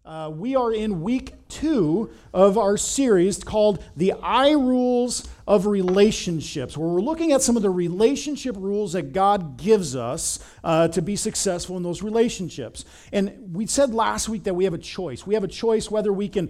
We are in week 2 of our series called The I Rules of Relationships, where we're looking at some of the relationship rules that God gives us to be successful in those relationships. And we said last week that we have a choice. We have a choice whether we can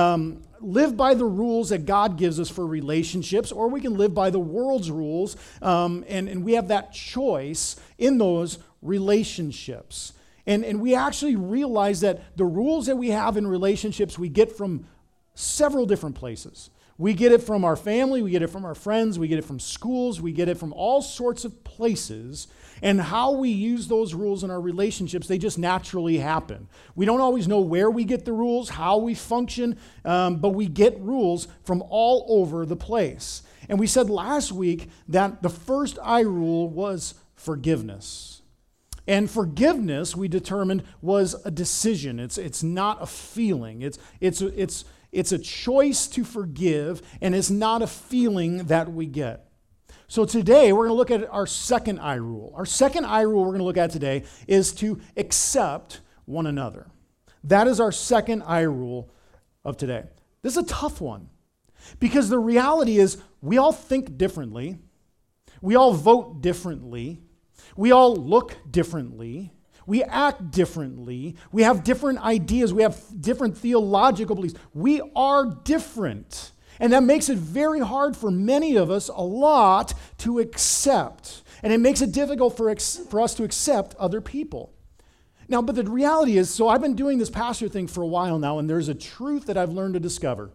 live by the rules that God gives us for relationships, or we can live by the world's rules, and we have that choice in those relationships. And we actually realize that the rules that we have in relationships, we get from several different places. We get it from our family, we get it from our friends, we get it from schools, we get it from all sorts of places. And how we use those rules in our relationships, they just naturally happen. We don't always know where we get the rules, how we function, but we get rules from all over the place. And we said last week that the first I rule was forgiveness. And forgiveness, we determined, was a decision. It's not a feeling. It's a choice to forgive, and it's not a feeling that we get. So today, we're going to look at our second I rule. Our second I rule we're going to look at today is to accept one another. That is our second I rule of today. This is a tough one, because the reality is we all think differently. We all vote differently. We all look differently. We act differently. We have different ideas. We have different theological beliefs. We are different. And that makes it very hard for many of us, a lot, to accept. And it makes it difficult for us to accept other people. Now, but the reality is, so I've been doing this pastor thing for a while now, and there's a truth that I've learned to discover.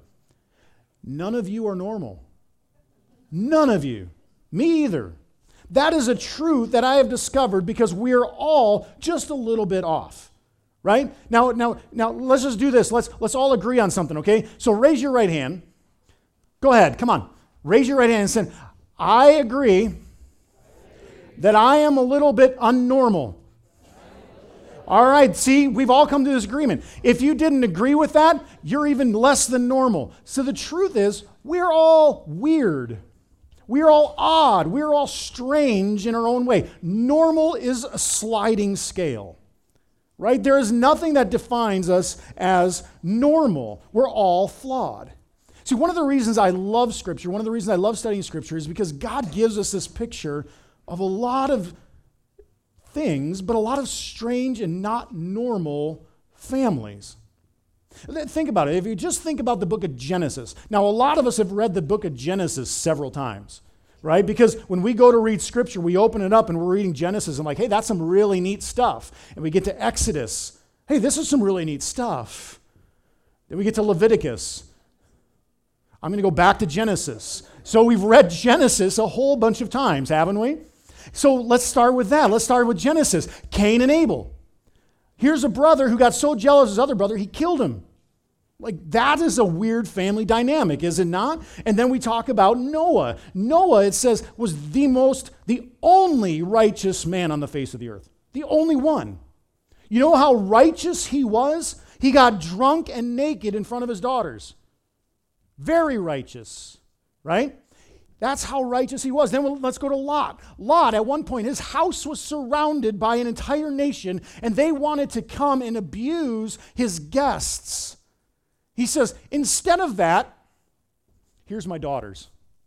None of you are normal. None of you. Me either. That is a truth that I have discovered because we're all just a little bit off, right? Now, let's just do this. Let's all agree on something, okay? So raise your right hand. Go ahead, come on. Raise your right hand and say, I agree that I am a little bit unnormal. All right, see, we've all come to this agreement. If you didn't agree with that, you're even less than normal. So the truth is, we're all weird. We're all odd. We're all strange in our own way. Normal is a sliding scale, right? There is nothing that defines us as normal. We're all flawed. See, one of the reasons I love Scripture, one of the reasons I love studying Scripture is because God gives us this picture of a lot of things, but a lot of strange and not normal families. Think about it. If you just think about the book of Genesis. Now, a lot of us have read the book of Genesis several times, right? Because when we go to read Scripture, we open it up and we're reading Genesis and like, hey, that's some really neat stuff. And we get to Exodus. Hey, this is some really neat stuff. Then we get to Leviticus. I'm going to go back to Genesis. So we've read Genesis a whole bunch of times, haven't we? So let's start with that. Let's start with Genesis. Cain and Abel. Here's a brother who got so jealous of his other brother, he killed him. Like, that is a weird family dynamic, is it not? And then we talk about Noah. Noah, it says, was the only righteous man on the face of the earth. The only one. You know how righteous he was? He got drunk and naked in front of his daughters. Very righteous, right? That's how righteous he was. Then let's go to Lot. Lot, at one point, his house was surrounded by an entire nation, and they wanted to come and abuse his guests. He says, instead of that, here's my daughters.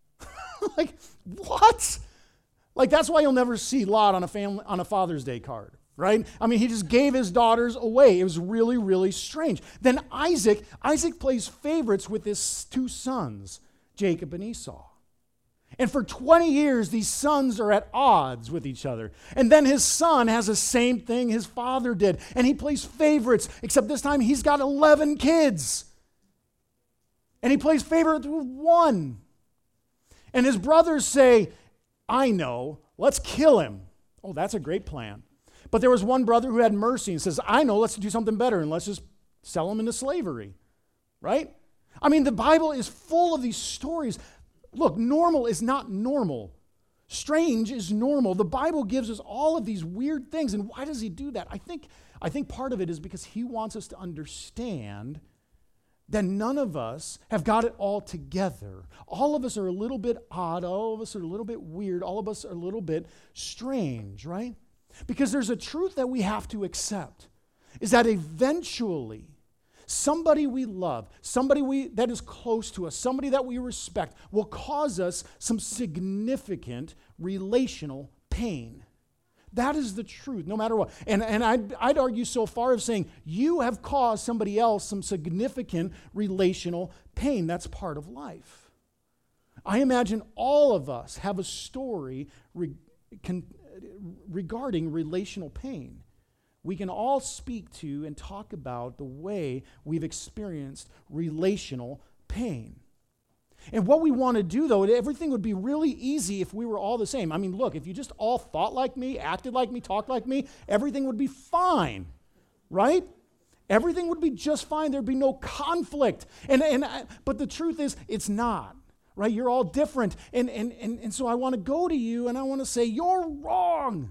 Like, what? Like, that's why you'll never see Lot on a Father's Day card, right? I mean, he just gave his daughters away. It was really, really strange. Then Isaac plays favorites with his 2 sons, Jacob and Esau. And for 20 years, these sons are at odds with each other. And then his son has the same thing his father did. And he plays favorites, except this time he's got 11 kids. And he plays favorites with 1. And his brothers say, I know, let's kill him. Oh, that's a great plan. But there was one brother who had mercy and says, I know, let's do something better and let's just sell him into slavery. Right? I mean, the Bible is full of these stories. Look, normal is not normal. Strange is normal. The Bible gives us all of these weird things. And why does he do that? I think part of it is because he wants us to understand that none of us have got it all together. All of us are a little bit odd. All of us are a little bit weird. All of us are a little bit strange, right? Because there's a truth that we have to accept, is that eventually somebody we love, somebody that is close to us, somebody that we respect, will cause us some significant relational pain. That is the truth, no matter what. And I'd argue so far of saying you have caused somebody else some significant relational pain. That's part of life. I imagine all of us have a story regarding relational pain. We can all speak to and talk about the way we've experienced relational pain. And what we want to do, though, everything would be really easy if we were all the same. I mean, look, if you just all thought like me, acted like me, talked like me, everything would be fine, right? Everything would be just fine. There'd be no conflict. But the truth is, it's not, right? You're all different. And so I want to go to you and I want to say, you're wrong.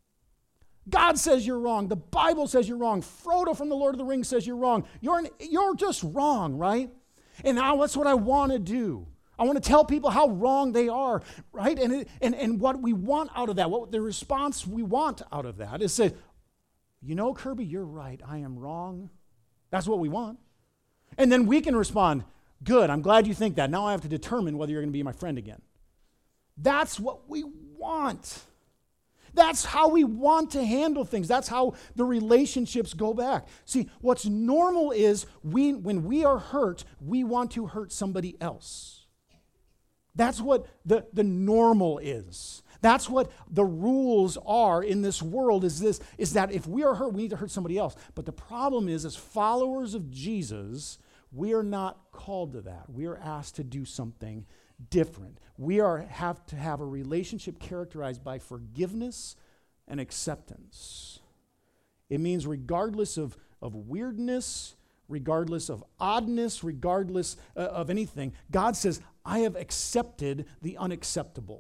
God says you're wrong. The Bible says you're wrong. Frodo from the Lord of the Rings says you're wrong. You're just wrong, right? And now that's what I want to do. I want to tell people how wrong they are, right? And what we want out of that, what the response we want out of that is say, you know, Kirby, you're right. I am wrong. That's what we want. And then we can respond, good, I'm glad you think that. Now I have to determine whether you're going to be my friend again. That's what we want. That's how we want to handle things. That's how the relationships go back. See, what's normal is when we are hurt, we want to hurt somebody else. That's what the normal is. That's what the rules are in this world is that if we are hurt, we need to hurt somebody else. But the problem is, as followers of Jesus, we are not called to that. We are asked to do something different. We have to have a relationship characterized by forgiveness and acceptance. It means regardless of weirdness, regardless of oddness, regardless of anything, God says, I have accepted the unacceptable.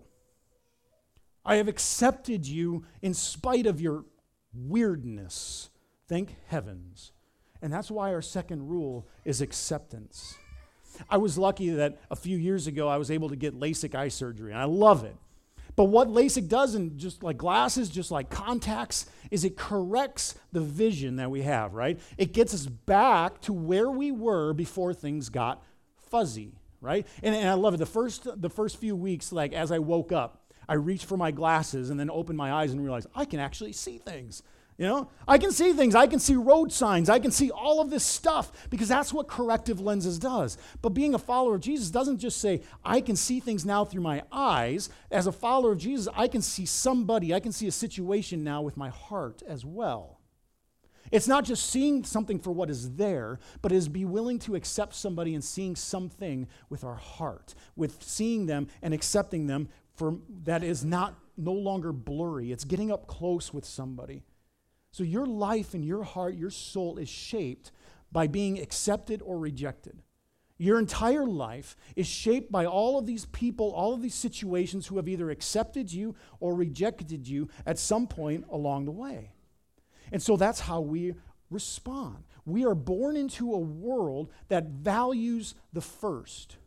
I have accepted you in spite of your weirdness. Thank heavens. And that's why our second rule is acceptance. I was lucky that a few years ago I was able to get LASIK eye surgery, and I love it. But what LASIK does, and just like glasses, just like contacts, is it corrects the vision that we have, right? It gets us back to where we were before things got fuzzy, right? And I love it. The first few weeks, like as I woke up, I reached for my glasses and then opened my eyes and realized I can actually see things. You know, I can see things. I can see road signs. I can see all of this stuff because that's what corrective lenses does. But being a follower of Jesus doesn't just say, I can see things now through my eyes. As a follower of Jesus, I can see somebody, I can see a situation now with my heart as well. It's not just seeing something for what is there, but it is be willing to accept somebody and seeing something with our heart, with seeing them and accepting them for that is no longer blurry. It's getting up close with somebody. So your life and your heart, your soul is shaped by being accepted or rejected. Your entire life is shaped by all of these people, all of these situations who have either accepted you or rejected you at some point along the way. And so that's how we respond. We are born into a world that values the first,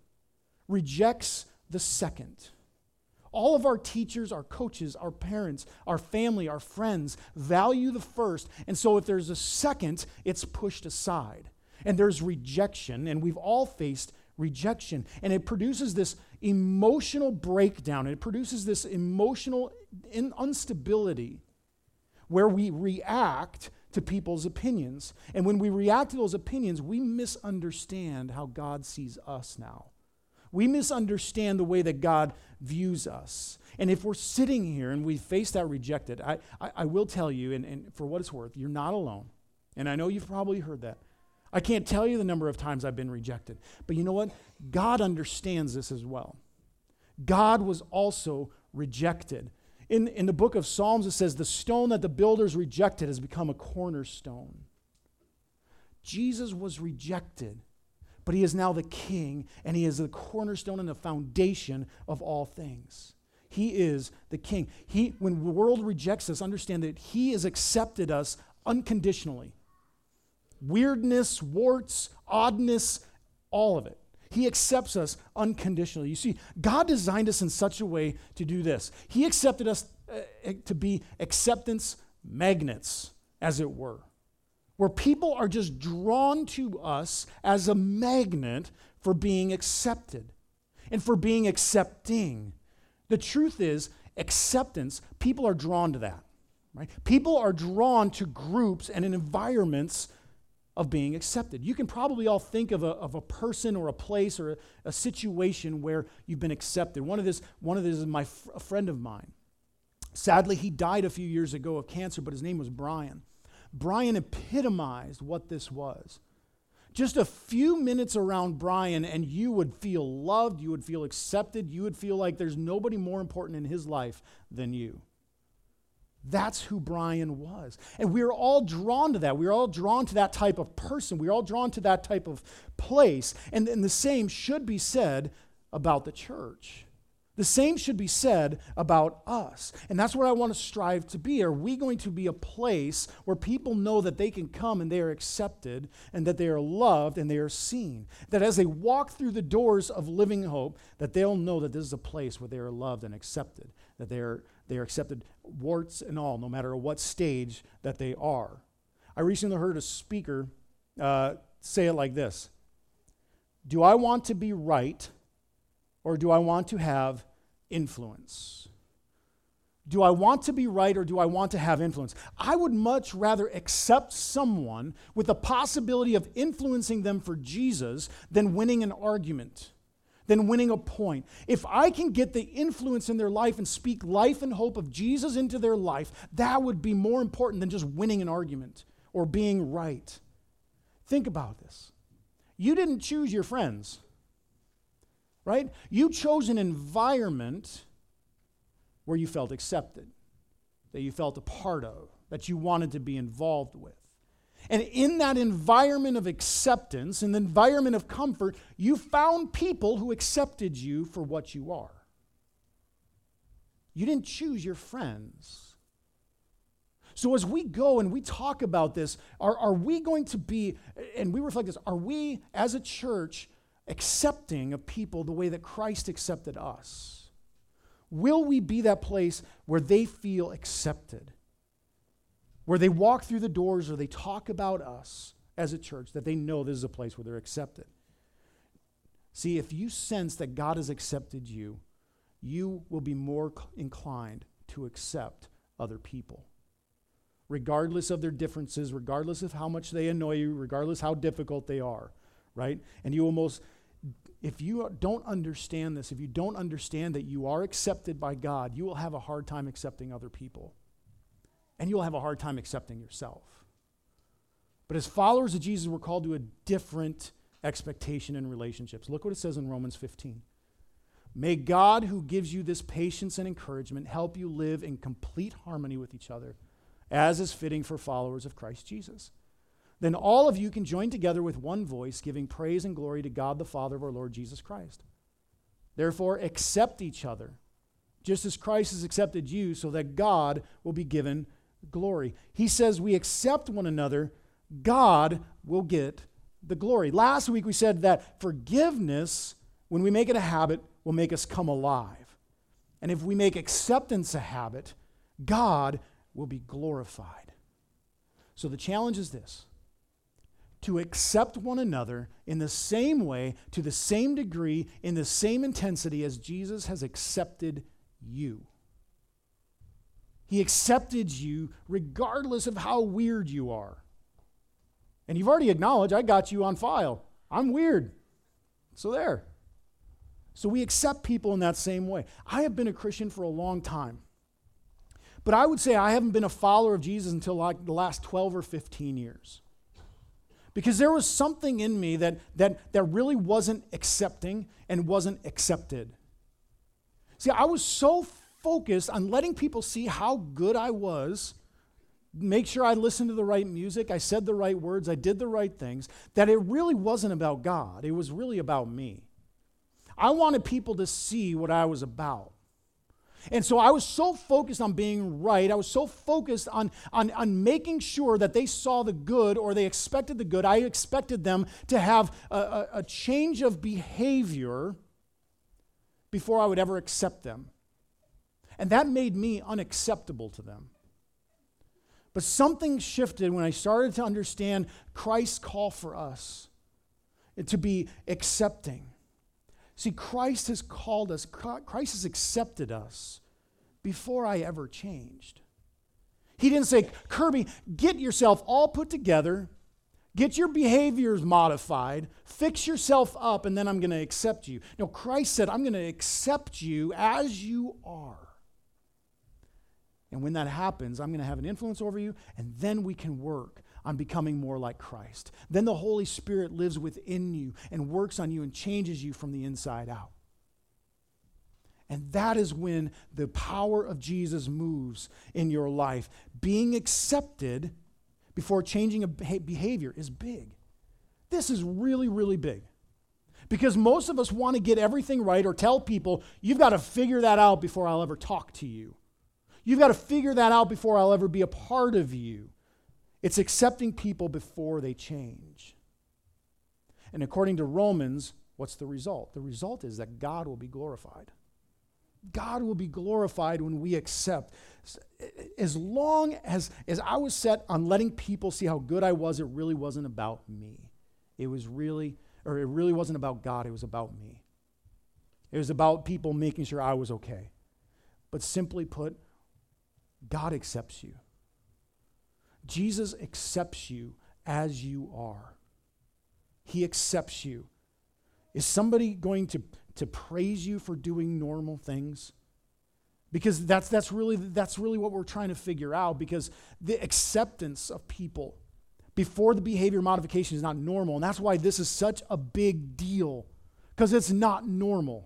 rejects the second. All of our teachers, our coaches, our parents, our family, our friends value the first. And so if there's a second, it's pushed aside. And there's rejection, and we've all faced rejection. And it produces this emotional breakdown. It produces this emotional instability where we react to people's opinions. And when we react to those opinions, we misunderstand how God sees us now. We misunderstand the way that God views us. And if we're sitting here and we face that rejected, I will tell you, and for what it's worth, you're not alone. And I know you've probably heard that. I can't tell you the number of times I've been rejected. But you know what? God understands this as well. God was also rejected. In the book of Psalms, it says, the stone that the builders rejected has become a cornerstone. Jesus was rejected. But he is now the king, and he is the cornerstone and the foundation of all things. He is the king. When the world rejects us, understand that he has accepted us unconditionally. Weirdness, warts, oddness, all of it. He accepts us unconditionally. You see, God designed us in such a way to do this. He accepted us to be acceptance magnets, as it were. where people are just drawn to us as a magnet for being accepted and for being accepting. The truth is, acceptance, people are drawn to that, right? People are drawn to groups and in environments of being accepted. You can probably all think of a person or a place or a situation where you've been accepted. One of this is a friend of mine. Sadly, he died a few years ago of cancer, but his name was Brian. Brian epitomized what this was. Just a few minutes around Brian and you would feel loved, you would feel accepted, you would feel like there's nobody more important in his life than you. That's who Brian was. And we're all drawn to that. We're all drawn to that type of person. We're all drawn to that type of place. And the same should be said about the church. The same should be said about us. And that's what I want to strive to be. Are we going to be a place where people know that they can come and they are accepted and that they are loved and they are seen? That as they walk through the doors of Living Hope, that they'll know that this is a place where they are loved and accepted, that they are accepted warts and all, no matter what stage that they are. I recently heard a speaker say it like this: do I want to be right, or do I want to have influence? Do I want to be right, or do I want to have influence? I would much rather accept someone with the possibility of influencing them for Jesus than winning an argument, than winning a point. If I can get the influence in their life and speak life and hope of Jesus into their life, that would be more important than just winning an argument or being right. Think about this. You didn't choose your friends. Right? You chose an environment where you felt accepted, that you felt a part of, that you wanted to be involved with. And in that environment of acceptance, in the environment of comfort, you found people who accepted you for what you are. You didn't choose your friends. So as we go and we talk about this, are we going to be, and we reflect this, are we as a church accepting of people the way that Christ accepted us? Will we be that place where they feel accepted? Where they walk through the doors or they talk about us as a church, that they know this is a place where they're accepted? See, if you sense that God has accepted you, you will be more inclined to accept other people. Regardless of their differences, regardless of how much they annoy you, regardless how difficult they are, right? And you almost, if you don't understand this, if you don't understand that you are accepted by God, you will have a hard time accepting other people. And you'll have a hard time accepting yourself. But as followers of Jesus, we're called to a different expectation in relationships. Look what it says in Romans 15. May God, who gives you this patience and encouragement, help you live in complete harmony with each other, as is fitting for followers of Christ Jesus. Then all of you can join together with one voice, giving praise and glory to God the Father of our Lord Jesus Christ. Therefore, accept each other, just as Christ has accepted you, so that God will be given glory. He says we accept one another, God will get the glory. Last week we said that forgiveness, when we make it a habit, will make us come alive. And if we make acceptance a habit, God will be glorified. So the challenge is this: to accept one another in the same way, to the same degree, in the same intensity as Jesus has accepted you. He accepted you regardless of how weird you are. And you've already acknowledged, I got you on file. I'm weird. So there. So we accept people in that same way. I have been a Christian for a long time. But I would say I haven't been a follower of Jesus until like the last 12 or 15 years. Because there was something in me that really wasn't accepting and wasn't accepted. See, I was so focused on letting people see how good I was, make sure I listened to the right music, I said the right words, I did the right things, that it really wasn't about God. It was really about me. I wanted people to see what I was about. And so I was so focused on being right. I was so focused on making sure that they saw the good or they expected the good. I expected them to have a change of behavior before I would ever accept them. And that made me unacceptable to them. But something shifted when I started to understand Christ's call for us to be accepting. See, Christ has called us, Christ has accepted us before I ever changed. He didn't say, Kirby, get yourself all put together, get your behaviors modified, fix yourself up, and then I'm going to accept you. No, Christ said, I'm going to accept you as you are. And when that happens, I'm going to have an influence over you, and then we can work on becoming more like Christ. Then the Holy Spirit lives within you and works on you and changes you from the inside out. And that is when the power of Jesus moves in your life. Being accepted before changing a behavior is big. This is really, really big. Because most of us want to get everything right or tell people, you've got to figure that out before I'll ever talk to you. You've got to figure that out before I'll ever be a part of you. It's accepting people before they change. And according to Romans, what's the result? The result is that God will be glorified. God will be glorified when we accept. As long as I was set on letting people see how good I was, it really wasn't about me. It really wasn't about God, it was about me. It was about people making sure I was okay. But simply put, God accepts you. Jesus accepts you as you are. He accepts you. Is somebody going to praise you for doing normal things? Because that's really what we're trying to figure out, because the acceptance of people before the behavior modification is not normal, and that's why this is such a big deal, because it's not normal.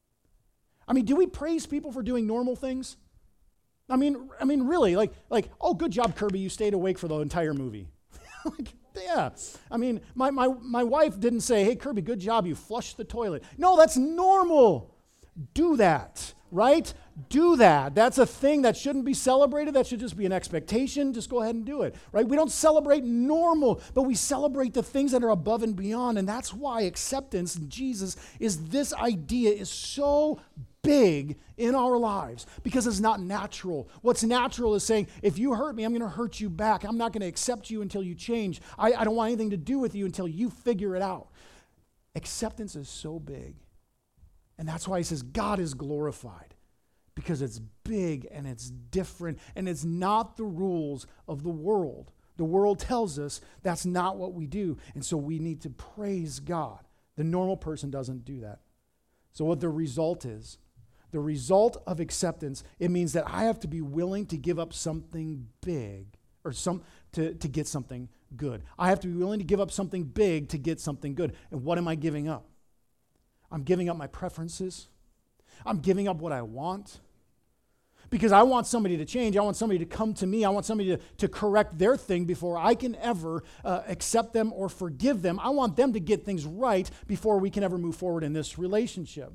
I mean, do we praise people for doing normal things? I mean, really, like, oh, good job, Kirby, you stayed awake for the entire movie. Yeah. I mean, my wife didn't say, hey, Kirby, good job, you flushed the toilet. No, that's normal. Do that, right? Do that. That's a thing that shouldn't be celebrated. That should just be an expectation. Just go ahead and do it, right? We don't celebrate normal, but we celebrate the things that are above and beyond, and that's why acceptance in Jesus is this idea is so big in our lives, because it's not natural. What's natural is saying, if you hurt me, I'm going to hurt you back. I'm not going to accept you until you change. I don't want anything to do with you until you figure it out. Acceptance is so big. And that's why he says God is glorified, because it's big and it's different and it's not the rules of the world. The world tells us that's not what we do, and so we need to praise God. The normal person doesn't do that. So what the result is, the result of acceptance, it means that I have to be willing to give up something big or to get something good. I have to be willing to give up something big to get something good. And what am I giving up? I'm giving up my preferences. I'm giving up what I want. Because I want somebody to change. I want somebody to come to me. I want somebody to correct their thing before I can ever accept them or forgive them. I want them to get things right before we can ever move forward in this relationship.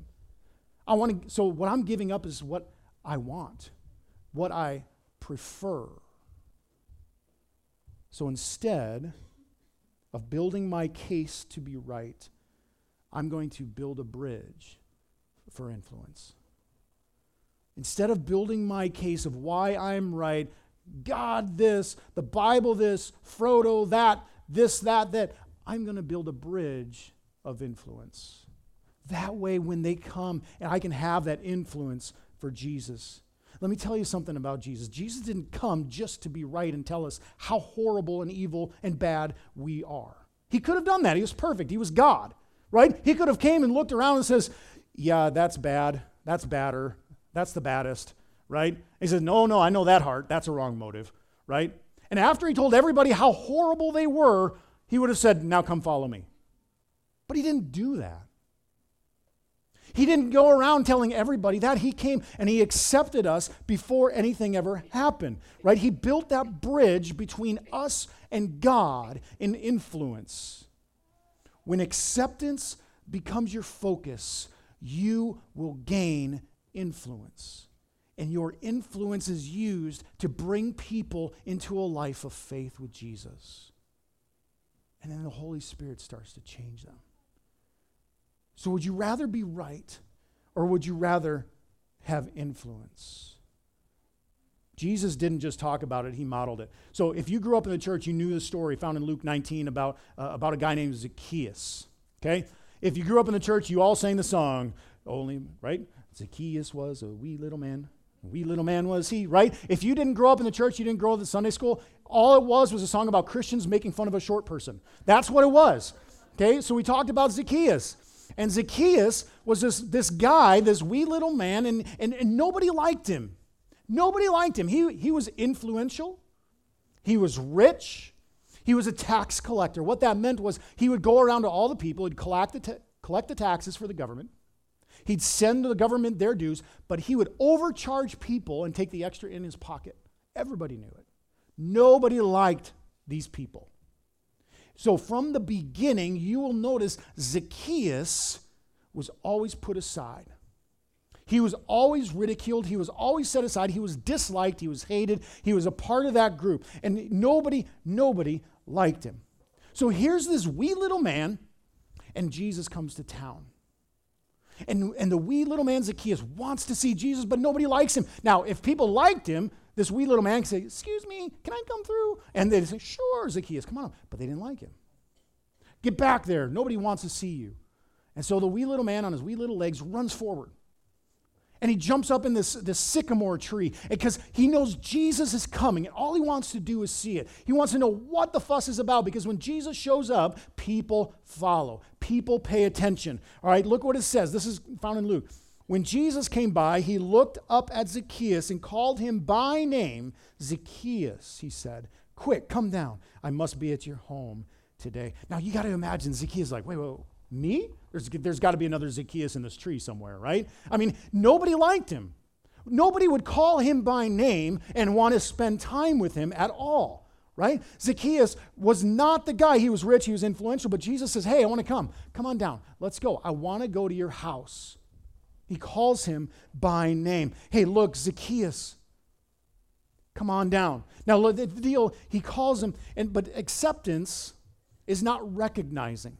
So what I'm giving up is what I want, what I prefer. So instead of building my case to be right, I'm going to build a bridge for influence. Instead of building my case of why I'm right, God this, the Bible this, Frodo that, this, that, I'm going to build a bridge of influence. That way, when they come, and I can have that influence for Jesus. Let me tell you something about Jesus. Jesus didn't come just to be right and tell us how horrible and evil and bad we are. He could have done that. He was perfect. He was God, right? He could have came and looked around and says, yeah, that's bad. That's badder. That's the baddest, right? He says, no, I know that heart. That's a wrong motive, right? And after he told everybody how horrible they were, he would have said, now come follow me. But he didn't do that. He didn't go around telling everybody that. He came and he accepted us before anything ever happened, right? He built that bridge between us and God in influence. When acceptance becomes your focus, you will gain influence. And your influence is used to bring people into a life of faith with Jesus. And then the Holy Spirit starts to change them. So would you rather be right, or would you rather have influence? Jesus didn't just talk about it, he modeled it. So if you grew up in the church, you knew the story found in Luke 19 about a guy named Zacchaeus, okay? If you grew up in the church, you all sang the song, right? Zacchaeus was a wee little man was he, right? If you didn't grow up in the church, you didn't grow up in Sunday school, all it was a song about Christians making fun of a short person. That's what it was, okay? So we talked about Zacchaeus. And Zacchaeus was this guy, this wee little man, and nobody liked him. Nobody liked him. He was influential. He was rich. He was a tax collector. What that meant was he would go around to all the people. He'd collect the taxes for the government. He'd send the government their dues, but he would overcharge people and take the extra in his pocket. Everybody knew it. Nobody liked these people. So from the beginning, you will notice Zacchaeus was always put aside. He was always ridiculed. He was always set aside. He was disliked. He was hated. He was a part of that group. And nobody liked him. So here's this wee little man, and Jesus comes to town. And the wee little man Zacchaeus wants to see Jesus, but nobody likes him. Now, if people liked him, this wee little man could say, "Excuse me, can I come through?" And they'd say, "Sure, Zacchaeus, come on." But they didn't like him. "Get back there. Nobody wants to see you." And so the wee little man on his wee little legs runs forward. And he jumps up in this sycamore tree because he knows Jesus is coming, and all he wants to do is see it. He wants to know what the fuss is about, because when Jesus shows up, people follow. People pay attention. All right, look what it says. This is found in Luke. When Jesus came by, he looked up at Zacchaeus and called him by name. "Zacchaeus," he said, "quick, come down. I must be at your home today." Now, you got to imagine Zacchaeus like, wait, me? There's got to be another Zacchaeus in this tree somewhere, right? I mean, nobody liked him. Nobody would call him by name and want to spend time with him at all, right? Zacchaeus was not the guy. He was rich, he was influential, but Jesus says, "Hey, I want to come. Come on down. Let's go. I want to go to your house." He calls him by name. "Hey, look, Zacchaeus, come on down." Now, the deal, he calls him, but acceptance is not recognizing.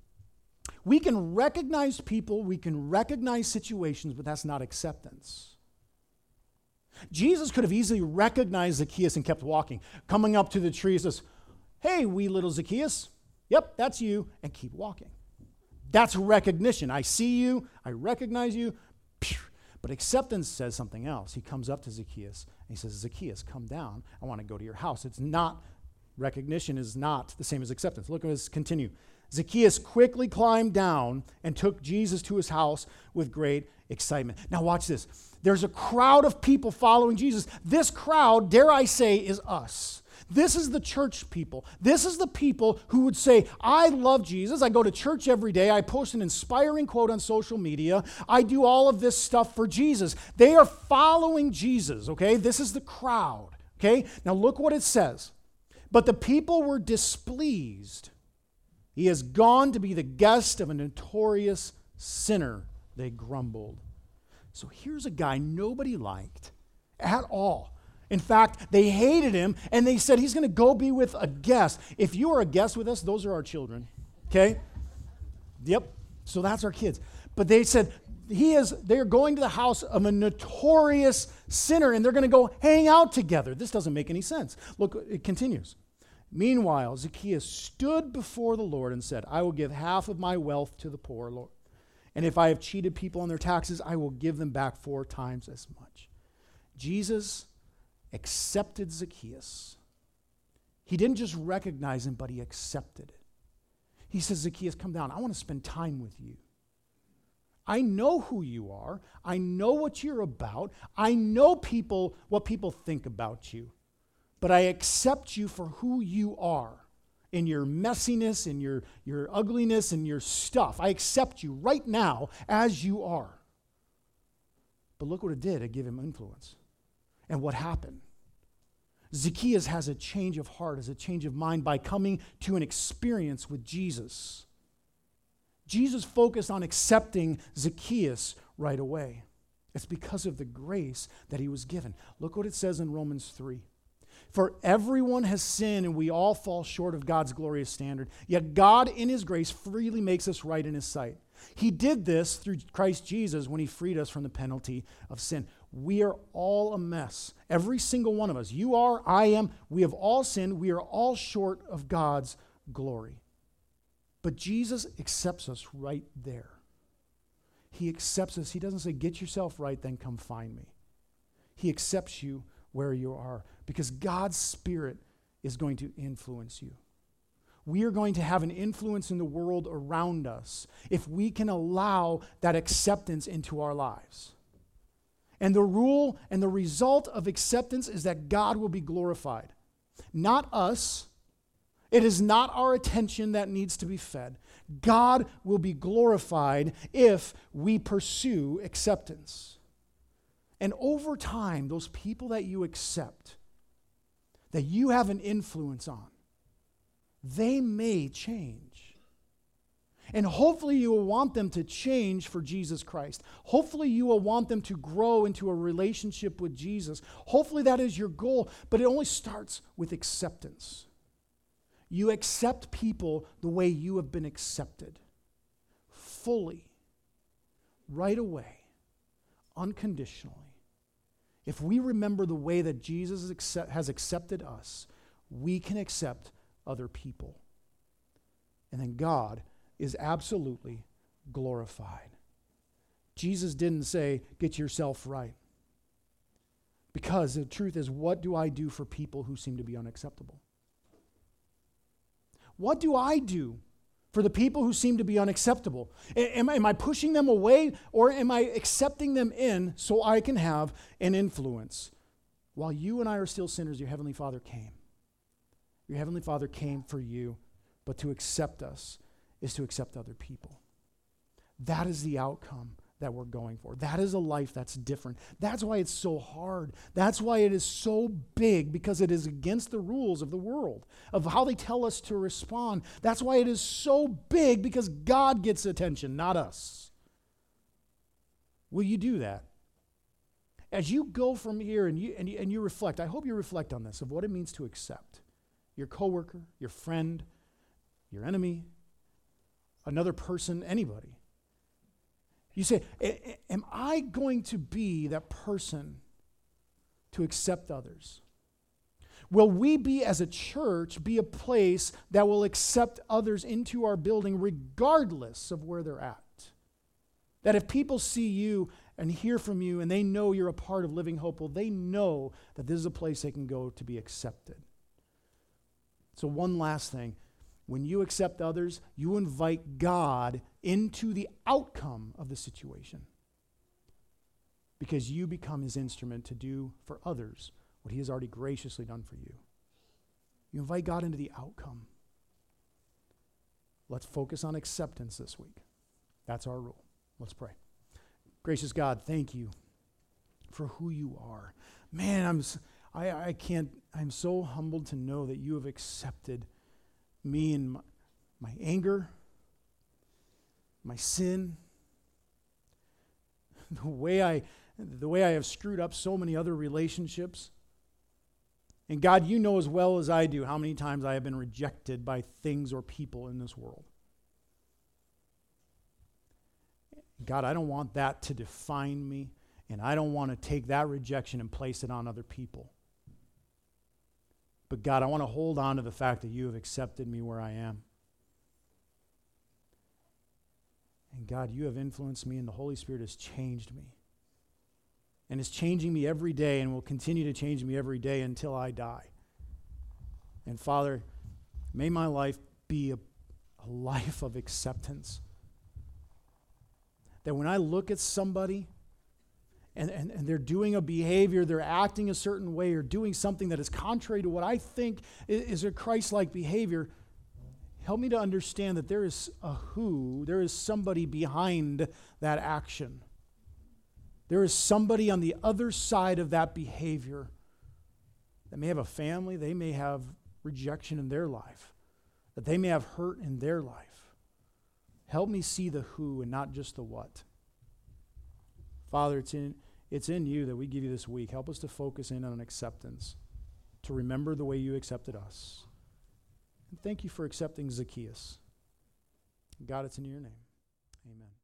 We can recognize people, we can recognize situations, but that's not acceptance. Jesus could have easily recognized Zacchaeus and kept walking. Coming up to the tree, he says, "Hey, wee little Zacchaeus. Yep, that's you," and keep walking. That's recognition. I see you, I recognize you. But acceptance says something else. He comes up to Zacchaeus and he says, "Zacchaeus, come down. I want to go to your house." It's not, recognition is not the same as acceptance. Look at this, continue. Zacchaeus quickly climbed down and took Jesus to his house with great excitement. Now watch this. There's a crowd of people following Jesus. This crowd, dare I say, is us. This is the church people. This is the people who would say, "I love Jesus. I go to church every day. I post an inspiring quote on social media. I do all of this stuff for Jesus." They are following Jesus, okay? This is the crowd, okay? Now look what it says. "But the people were displeased. He has gone to be the guest of a notorious sinner," they grumbled. So here's a guy nobody liked at all. In fact, they hated him, and they said he's going to go be with a guest. If you are a guest with us, those are our children, okay? Yep, so that's our kids. But they said they're going to the house of a notorious sinner, and they're going to go hang out together. This doesn't make any sense. Look, it continues. "Meanwhile, Zacchaeus stood before the Lord and said, 'I will give half of my wealth to the poor, Lord. And if I have cheated people on their taxes, I will give them back 4 times as much.'" Jesus accepted Zacchaeus. He didn't just recognize him, but he accepted it. He says, "Zacchaeus, come down. I want to spend time with you. I know who you are. I know what you're about. I know what people think about you. But I accept you for who you are, in your messiness, in your ugliness, and your stuff. I accept you right now as you are." But look what it did. It gave him influence. And what happened? Zacchaeus has a change of heart, has a change of mind by coming to an experience with Jesus. Jesus focused on accepting Zacchaeus right away. It's because of the grace that he was given. Look what it says in Romans 3. "For everyone has sinned and we all fall short of God's glorious standard. Yet God in his grace freely makes us right in his sight. He did this through Christ Jesus when he freed us from the penalty of sin." We are all a mess. Every single one of us. You are, I am. We have all sinned. We are all short of God's glory. But Jesus accepts us right there. He accepts us. He doesn't say, get yourself right, then come find me. He accepts you where you are because God's Spirit is going to influence you. We are going to have an influence in the world around us if we can allow that acceptance into our lives. And the rule and the result of acceptance is that God will be glorified. Not us. It is not our attention that needs to be fed. God will be glorified if we pursue acceptance. And over time, those people that you accept, that you have an influence on, they may change. And hopefully you will want them to change for Jesus Christ. Hopefully you will want them to grow into a relationship with Jesus. Hopefully that is your goal, but it only starts with acceptance. You accept people the way you have been accepted. Fully. Right away. Unconditionally. If we remember the way that Jesus has accepted us, we can accept other people. And then God is absolutely glorified. Jesus didn't say, get yourself right. Because the truth is, what do I do for people who seem to be unacceptable? What do I do for the people who seem to be unacceptable? Am I pushing them away, or am I accepting them in so I can have an influence? While you and I are still sinners, your Heavenly Father came. Your Heavenly Father came for you, but to accept us is to accept other people. That is the outcome that we're going for. That is a life that's different. That's why it's so hard. That's why it is so big, because it is against the rules of the world, of how they tell us to respond. That's why it is so big, because God gets attention, not us. Will you do that? As you go from here and you reflect, I hope you reflect on this, of what it means to accept your coworker, your friend, your enemy, another person, anybody. You say, am I going to be that person to accept others? Will we be, as a church, be a place that will accept others into our building regardless of where they're at? That if people see you and hear from you and they know you're a part of Living Hope, well, they know that this is a place they can go to be accepted. So one last thing. When you accept others, you invite God into the outcome of the situation, because you become his instrument to do for others what he has already graciously done for you. You invite God into the outcome. Let's focus on acceptance this week. That's our rule. Let's pray. Gracious God, thank you for who you are. Man, I'm so humbled to know that you have accepted me and my anger, my sin, the way I have screwed up so many other relationships. And God, you know as well as I do how many times I have been rejected by things or people in this world. God, I don't want that to define me, and I don't want to take that rejection and place it on other people. But God, I want to hold on to the fact that you have accepted me where I am. And God, you have influenced me, and the Holy Spirit has changed me. And is changing me every day, and will continue to change me every day until I die. And Father, may my life be a life of acceptance. That when I look at somebody and they're doing a behavior, they're acting a certain way, or doing something that is contrary to what I think is a Christ-like behavior, help me to understand that there is somebody behind that action. There is somebody on the other side of that behavior that may have a family, they may have rejection in their life, that they may have hurt in their life. Help me see the who and not just the what. Father, it's in you that we give you this week. Help us to focus in on acceptance, to remember the way you accepted us. And thank you for accepting Zacchaeus. God, it's in your name. Amen.